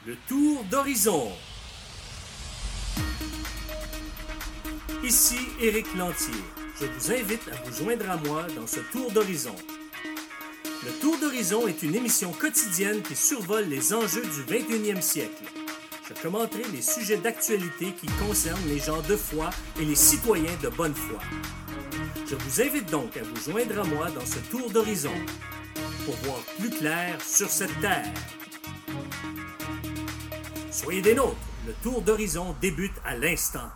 Le tour d'horizon. Ici Éric Lantier. Je vous invite à vous joindre à moi dans ce tour d'horizon. Le tour d'horizon est une émission quotidienne qui survole les enjeux du 21e siècle. Je commenterai les sujets d'actualité qui concernent les gens de foi et les citoyens de bonne foi. Je vous invite donc à vous joindre à moi dans ce tour d'horizon pour voir plus clair sur cette terre. Soyez des nôtres, le tour d'horizon débute à l'instant.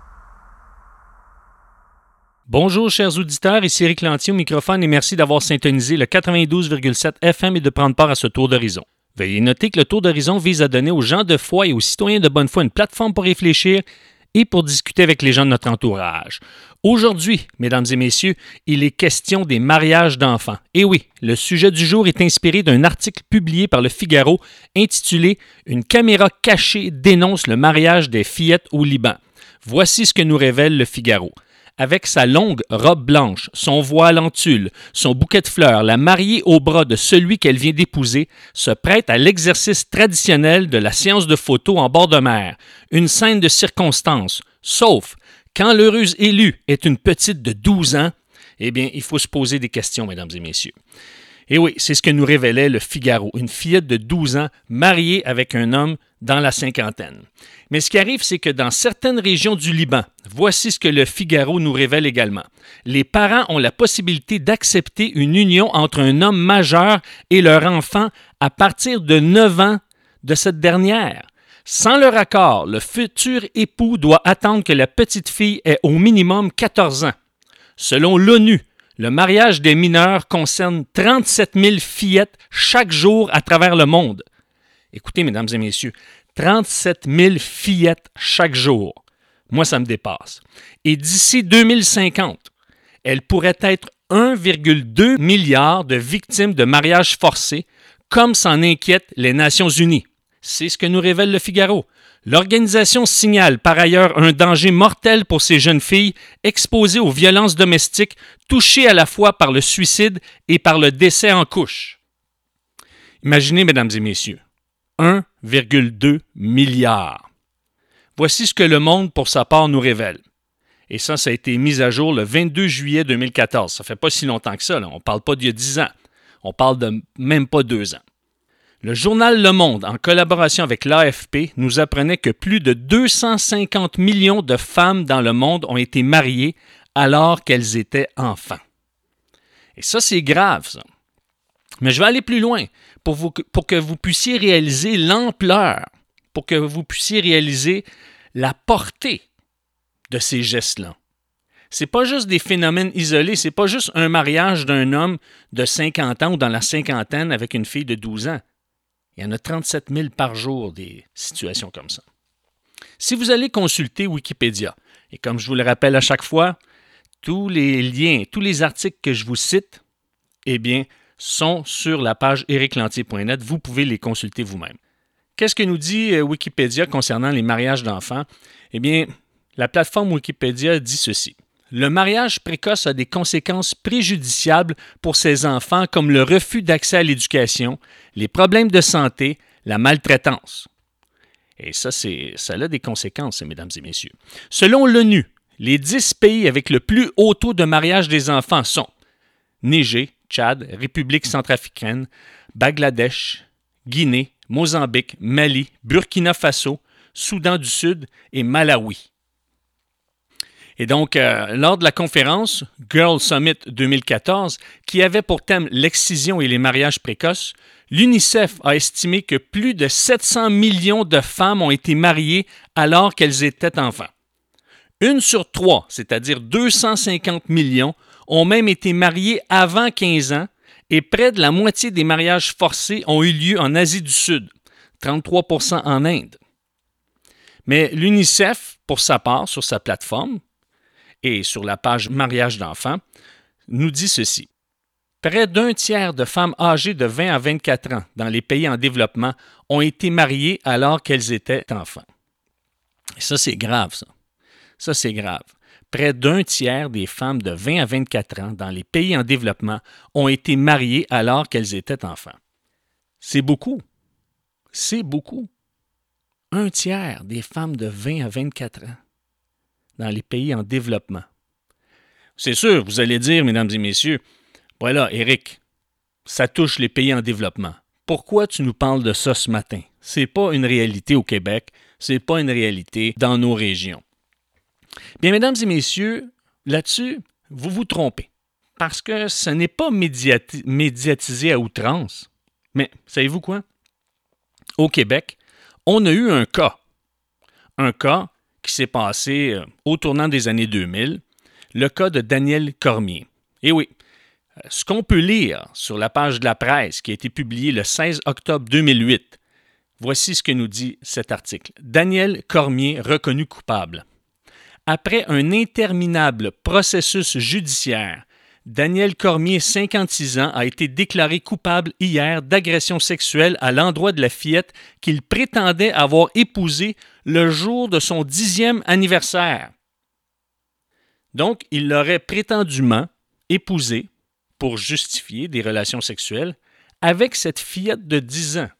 Bonjour chers auditeurs, ici Éric Lantier au microphone et merci d'avoir syntonisé le 92,7 FM et de prendre part à ce tour d'horizon. Veuillez noter que le tour d'horizon vise à donner aux gens de foi et aux citoyens de bonne foi une plateforme pour réfléchir et pour discuter avec les gens de notre entourage. Aujourd'hui, mesdames et messieurs, il est question des mariages d'enfants. Et oui, le sujet du jour est inspiré d'un article publié par Le Figaro intitulé « Une caméra cachée dénonce le mariage des fillettes au Liban ». Voici ce que nous révèle Le Figaro. Avec sa longue robe blanche, son voile en tulle, son bouquet de fleurs, la mariée au bras de celui qu'elle vient d'épouser se prête à l'exercice traditionnel de la séance de photo en bord de mer, une scène de circonstance, sauf quand l'heureuse élue est une petite de 12 ans, eh bien, il faut se poser des questions, mesdames et messieurs. Et oui, c'est ce que nous révélait Le Figaro, une fillette de 12 ans mariée avec un homme dans la cinquantaine. Mais ce qui arrive, c'est que dans certaines régions du Liban, voici ce que Le Figaro nous révèle également. Les parents ont la possibilité d'accepter une union entre un homme majeur et leur enfant à partir de 9 ans de cette dernière. Sans leur accord, le futur époux doit attendre que la petite fille ait au minimum 14 ans. Selon l'ONU, le mariage des mineurs concerne 37 000 fillettes chaque jour à travers le monde. Écoutez, mesdames et messieurs, 37 000 fillettes chaque jour. Moi, ça me dépasse. Et d'ici 2050, elles pourraient être 1,2 milliard de victimes de mariages forcés, comme s'en inquiètent les Nations unies. C'est ce que nous révèle Le Figaro. L'organisation signale par ailleurs un danger mortel pour ces jeunes filles exposées aux violences domestiques, touchées à la fois par le suicide et par le décès en couche. Imaginez, mesdames et messieurs, 1,2 milliard. Voici ce que Le Monde, pour sa part, nous révèle. Et ça a été mis à jour le 22 juillet 2014. Ça ne fait pas si longtemps que ça. On ne parle pas d'il y a 10 ans. On parle de même pas 2 ans. Le journal Le Monde, en collaboration avec l'AFP, nous apprenait que plus de 250 millions de femmes dans le monde ont été mariées alors qu'elles étaient enfants. Et ça, c'est grave, ça. Mais je vais aller plus loin pour que vous puissiez réaliser l'ampleur, pour que vous puissiez réaliser la portée de ces gestes-là. Ce n'est pas juste des phénomènes isolés, ce n'est pas juste un mariage d'un homme de 50 ans ou dans la cinquantaine avec une fille de 12 ans. Il y en a 37 000 par jour des situations comme ça. Si vous allez consulter Wikipédia, et comme je vous le rappelle à chaque fois, tous les liens, tous les articles que je vous cite, eh bien, sont sur la page ericlantier.net. Vous pouvez les consulter vous-même. Qu'est-ce que nous dit Wikipédia concernant les mariages d'enfants? Eh bien, la plateforme Wikipédia dit ceci. Le mariage précoce a des conséquences préjudiciables pour ces enfants comme le refus d'accès à l'éducation, les problèmes de santé, la maltraitance. Et ça a des conséquences, mesdames et messieurs. Selon l'ONU, les 10 pays avec le plus haut taux de mariage des enfants sont Niger, Tchad, République centrafricaine, Bangladesh, Guinée, Mozambique, Mali, Burkina Faso, Soudan du Sud et Malawi. Et donc, lors de la conférence Girl Summit 2014, qui avait pour thème l'excision et les mariages précoces, l'UNICEF a estimé que plus de 700 millions de femmes ont été mariées alors qu'elles étaient enfants. 1 sur 3, c'est-à-dire 250 millions, ont même été mariées avant 15 ans et près de la moitié des mariages forcés ont eu lieu en Asie du Sud, 33% en Inde. Mais l'UNICEF, pour sa part, sur sa plateforme, et sur la page Mariage d'enfants, nous dit ceci. Près d'un tiers de femmes âgées de 20 à 24 ans dans les pays en développement ont été mariées alors qu'elles étaient enfants. Et ça, c'est grave, ça. Ça, c'est grave. Près d'un tiers des femmes de 20 à 24 ans dans les pays en développement ont été mariées alors qu'elles étaient enfants. C'est beaucoup. C'est beaucoup. un tiers des femmes de 20 à 24 ans dans les pays en développement. C'est sûr, vous allez dire, mesdames et messieurs, voilà, Éric, ça touche les pays en développement. Pourquoi tu nous parles de ça ce matin? C'est pas une réalité au Québec, c'est pas une réalité dans nos régions. Bien, mesdames et messieurs, là-dessus, vous vous trompez. Parce que ce n'est pas médiatisé à outrance. Mais savez-vous quoi? Au Québec, on a eu un cas qui s'est passé au tournant des années 2000, le cas de Daniel Cormier. Et oui, ce qu'on peut lire sur la page de la presse qui a été publiée le 16 octobre 2008, voici ce que nous dit cet article. Daniel Cormier reconnu coupable. Après un interminable processus judiciaire, Daniel Cormier, 56 ans, a été déclaré coupable hier d'agression sexuelle à l'endroit de la fillette qu'il prétendait avoir épousée le jour de son 10e anniversaire. Donc, il l'aurait prétendument épousée pour justifier des relations sexuelles avec cette fillette de 10 ans.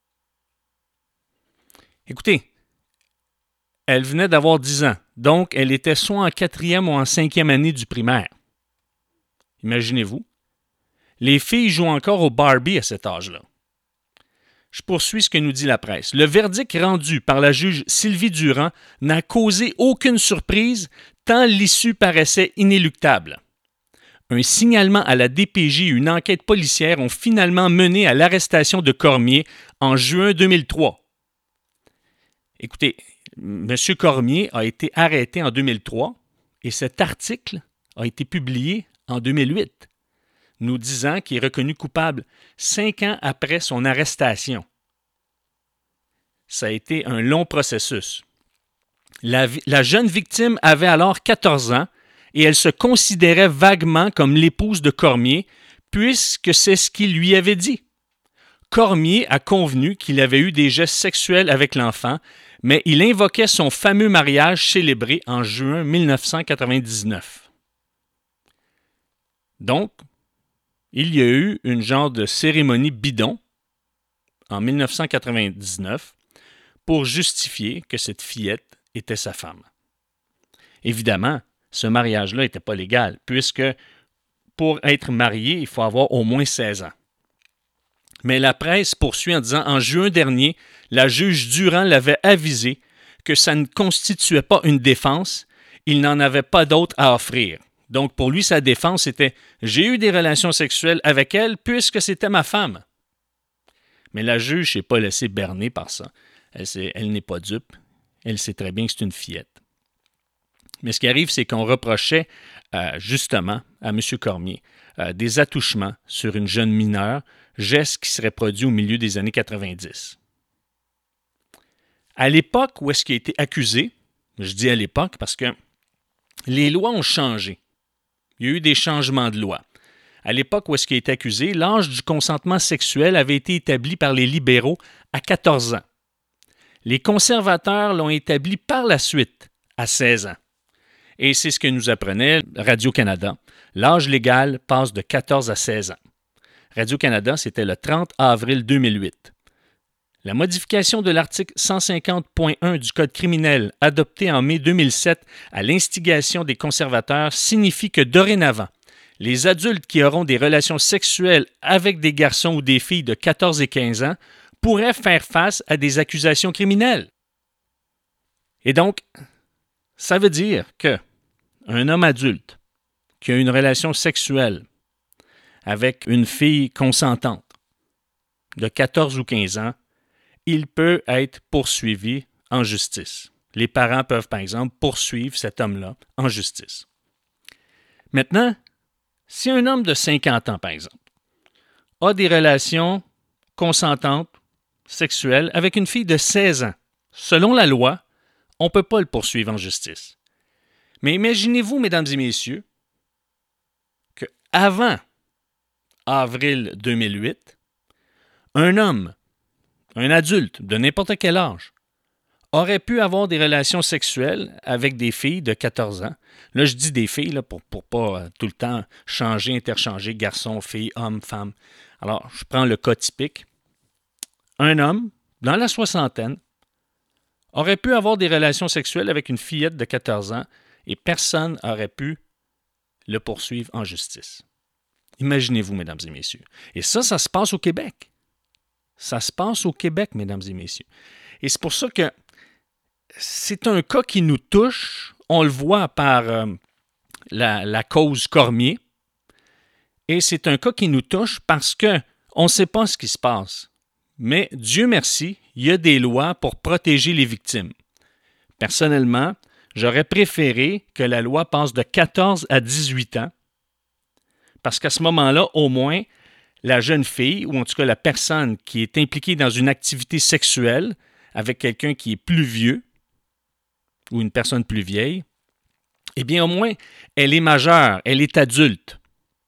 Écoutez, elle venait d'avoir 10 ans, donc elle était soit en 4e ou en 5e année du primaire. Imaginez-vous. Les filles jouent encore au Barbie à cet âge-là. Je poursuis ce que nous dit la presse. Le verdict rendu par la juge Sylvie Durand n'a causé aucune surprise tant l'issue paraissait inéluctable. Un signalement à la DPJ et une enquête policière ont finalement mené à l'arrestation de Cormier en juin 2003. Écoutez, M. Cormier a été arrêté en 2003 et cet article a été publié en 2008, nous disant qu'il est reconnu coupable 5 ans après son arrestation. Ça a été un long processus. La jeune victime avait alors 14 ans et elle se considérait vaguement comme l'épouse de Cormier puisque c'est ce qu'il lui avait dit. Cormier a convenu qu'il avait eu des gestes sexuels avec l'enfant, mais il invoquait son fameux mariage célébré en juin 1999. Donc, il y a eu une genre de cérémonie bidon en 1999 pour justifier que cette fillette était sa femme. Évidemment, ce mariage-là n'était pas légal, puisque pour être marié, il faut avoir au moins 16 ans. Mais la presse poursuit en disant « En juin dernier, la juge Durand l'avait avisé que ça ne constituait pas une défense, il n'en avait pas d'autre à offrir. » Donc, pour lui, sa défense, c'était « J'ai eu des relations sexuelles avec elle puisque c'était ma femme. » Mais la juge ne s'est pas laissée berner par ça. Elle n'est pas dupe. Elle sait très bien que c'est une fillette. Mais ce qui arrive, c'est qu'on reprochait justement à M. Cormier des attouchements sur une jeune mineure, geste qui serait produit au milieu des années 90. À l'époque où est-ce qu'il a été accusé, je dis à l'époque parce que les lois ont changé. Il y a eu des changements de loi. À l'époque où est-ce qu'il a été accusé, l'âge du consentement sexuel avait été établi par les libéraux à 14 ans. Les conservateurs l'ont établi par la suite à 16 ans. Et c'est ce que nous apprenait Radio-Canada. L'âge légal passe de 14 à 16 ans. Radio-Canada, c'était le 30 avril 2008. La modification de l'article 150.1 du Code criminel, adopté en mai 2007 à l'instigation des conservateurs, signifie que dorénavant, les adultes qui auront des relations sexuelles avec des garçons ou des filles de 14 et 15 ans pourraient faire face à des accusations criminelles. Et donc, ça veut dire que un homme adulte qui a une relation sexuelle avec une fille consentante de 14 ou 15 ans, il peut être poursuivi en justice. Les parents peuvent, par exemple, poursuivre cet homme-là en justice. Maintenant, si un homme de 50 ans, par exemple, a des relations consentantes sexuelles avec une fille de 16 ans, selon la loi, on ne peut pas le poursuivre en justice. Mais imaginez-vous, mesdames et messieurs, qu'avant avril 2008, un homme, un adulte de n'importe quel âge, aurait pu avoir des relations sexuelles avec des filles de 14 ans. Là, je dis des filles là, pour ne pas tout le temps changer, interchanger garçon, fille, homme, femme. Alors, je prends le cas typique. Un homme, dans la soixantaine, aurait pu avoir des relations sexuelles avec une fillette de 14 ans et personne n'aurait pu le poursuivre en justice. Imaginez-vous, mesdames et messieurs. Et ça se passe au Québec. Ça se passe au Québec, mesdames et messieurs. Et c'est pour ça que c'est un cas qui nous touche. On le voit par la cause Cormier. Et c'est un cas qui nous touche parce qu'on ne sait pas ce qui se passe. Mais Dieu merci, il y a des lois pour protéger les victimes. Personnellement, j'aurais préféré que la loi passe de 14 à 18 ans parce qu'à ce moment-là, au moins, la jeune fille, ou en tout cas la personne qui est impliquée dans une activité sexuelle avec quelqu'un qui est plus vieux ou une personne plus vieille, eh bien au moins, elle est majeure, elle est adulte.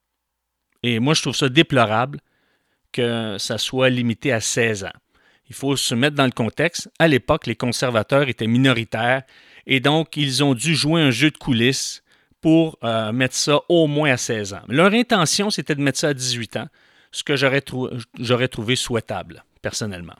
Et moi, je trouve ça déplorable que ça soit limité à 16 ans. Il faut se mettre dans le contexte. À l'époque, les conservateurs étaient minoritaires et donc ils ont dû jouer un jeu de coulisses pour mettre ça au moins à 16 ans. Leur intention, c'était de mettre ça à 18 ans, ce que j'aurais trouvé souhaitable, personnellement.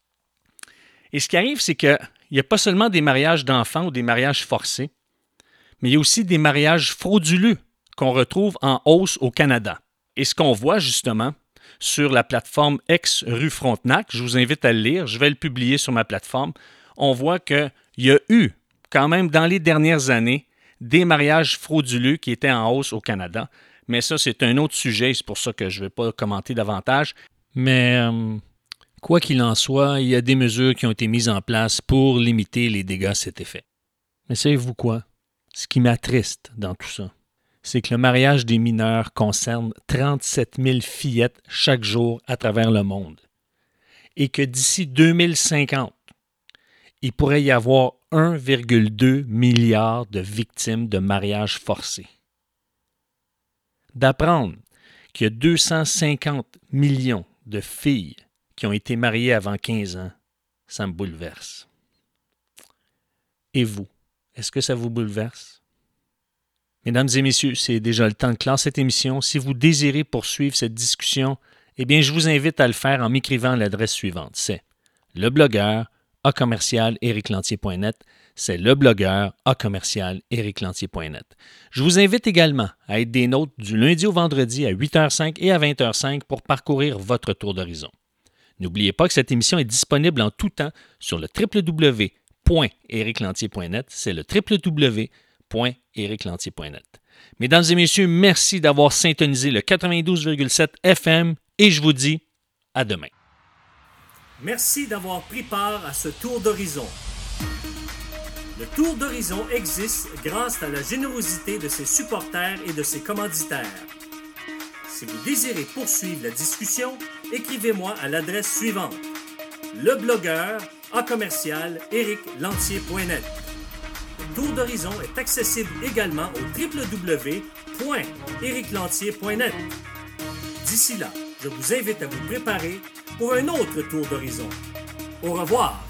Et ce qui arrive, c'est qu'il n'y a pas seulement des mariages d'enfants ou des mariages forcés, mais il y a aussi des mariages frauduleux qu'on retrouve en hausse au Canada. Et ce qu'on voit justement sur la plateforme ex-rue Frontenac, je vous invite à le lire, je vais le publier sur ma plateforme, on voit qu'il y a eu quand même dans les dernières années des mariages frauduleux qui étaient en hausse au Canada. Mais ça, c'est un autre sujet, c'est pour ça que je ne vais pas commenter davantage. Mais quoi qu'il en soit, il y a des mesures qui ont été mises en place pour limiter les dégâts à cet effet. Mais savez-vous quoi? Ce qui m'attriste dans tout ça, c'est que le mariage des mineurs concerne 37 000 fillettes chaque jour à travers le monde. Et que d'ici 2050, il pourrait y avoir 1,2 milliard de victimes de mariages forcés. D'apprendre qu'il y a 250 millions de filles qui ont été mariées avant 15 ans, ça me bouleverse. Et vous, est-ce que ça vous bouleverse? Mesdames et messieurs, c'est déjà le temps de clore cette émission. Si vous désirez poursuivre cette discussion, eh bien, je vous invite à le faire en m'écrivant à l'adresse suivante. C'est leblogueur@ericlantier.net. C'est leblogueur@ericlantier.net. Je vous invite également à être des nôtres du lundi au vendredi à 8h05 et à 20h05 pour parcourir votre tour d'horizon. N'oubliez pas que cette émission est disponible en tout temps sur le www.ericlantier.net. C'est le www.ericlantier.net. Mesdames et messieurs, merci d'avoir syntonisé le 92,7 FM et je vous dis à demain. Merci d'avoir pris part à ce tour d'horizon. Le tour d'horizon existe grâce à la générosité de ses supporters et de ses commanditaires. Si vous désirez poursuivre la discussion, écrivez-moi à l'adresse suivante: leblogueur@ericlantier.net. Le tour d'horizon est accessible également au www.ericlantier.net. D'ici là, je vous invite à vous préparer pour un autre tour d'horizon. Au revoir!